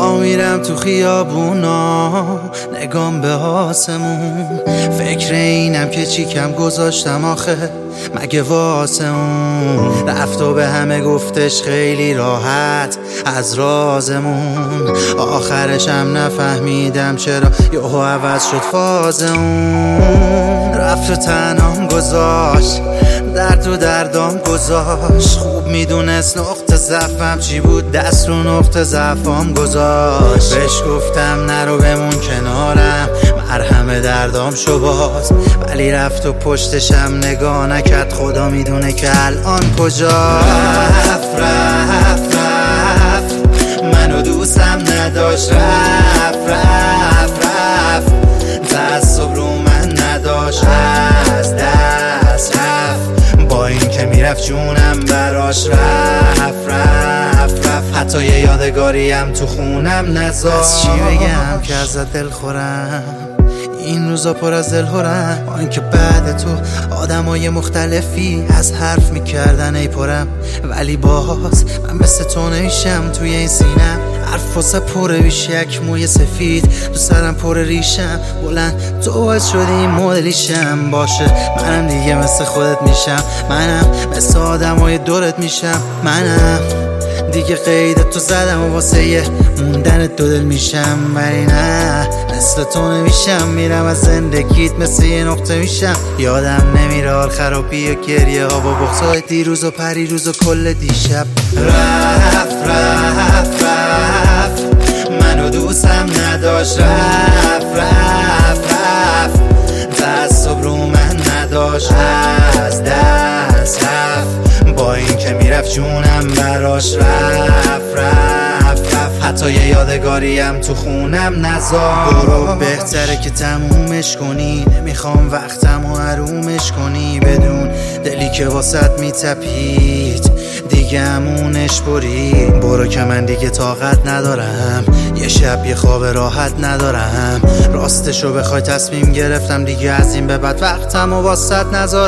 راه میرم تو خیابونا، نگام به آسمون، فکر اینم که چی کم گذاشتم آخه مگه واسه اون. رفت و به همه گفتش خیلی راحت از رازمون، آخرشم نفهمیدم چرا یهو عوض شد فاز اون. رفت و تنهام گذاشت، درد و دردام گذاشت، خوب میدونست نقطه ضعفم چی بود، دست رو نقطه ضعفام گذاشت. بهش گفتم نرو بمون کنارم، مرهم دردام شو باز، ولی رفت و پشتشم نگاه نکرد، خدا میدونه که الان کجا. رفت رفت رفت منو دوستم نداشت، رفت رفت رفت تعصب رو من نداشت، از دست رفت با این که میرفت جونم براش، رفت رفت رفت حتی یه یادگاریم تو خونم نذاشت. از چی بگم که ازت دل خورم، این روزا پر از دلهورم، آن که بعد تو آدمای مختلفی از حرف میکردن ای پرم، ولی باز من مثل تو نمیشم. توی این سینم حرف واسه پره بیش یک موی سفید، تو سرم پر ریشم بلند، تو باعث شدی این مدلیشم. باشه منم دیگه مثل خودت میشم، منم مثل آدمای دورت میشم، منم دیگه قید تو زدم و واسه یه موندن دو دل میشم، ولی نه مثل تو نمیشم. میرم از زندگیت مثل یه نقطه میشم، یادم نمیره حال خرابی و گریه ها و بغضای دیروز و پریروز و کل دیشب. رفت رفت رفت منو دوستم نداشت، رفت رفت رفت تعصب رو من نداشت، از دست رفت با این که میرفت جونم براش، رفت رفت رفت حتی یه یادگاریم تو خونم نذاشت. برو بهتره که تمومش کنی، نمیخوام وقتمو حرومش کنی، بدون دلی که واسط میتپید دیگه همونش برید. برو که من دیگه طاقت ندارم، یه شب یه خواب راحت ندارم، راستشو بخوای تصمیم گرفتم دیگه از این به بعد وقتمو واسط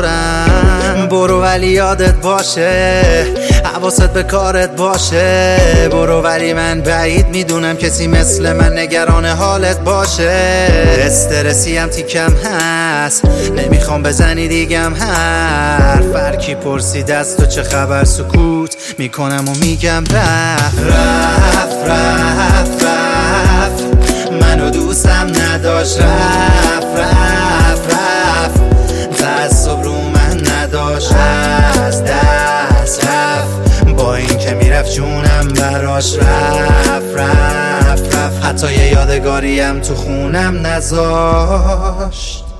نذارم. برو ولی یادت باشه، حواست به کارت باشه، برو ولی من بعید میدونم کسی مثل من نگران حالت باشه. استرسی هم تیکم هست، نمیخوام بزنی دیگم حرف، هرکی پرسید از تو چه خبر سکوت میکنم و میگم رفت رفت رفت رفت منو دوستم نداشت، رفت رفت رفت تعصب رو من نداشت، از دست رفت با این که میرفت جونم براش، رفت رفت رفت حتی یه یادگاریم تو خونم نذاشت.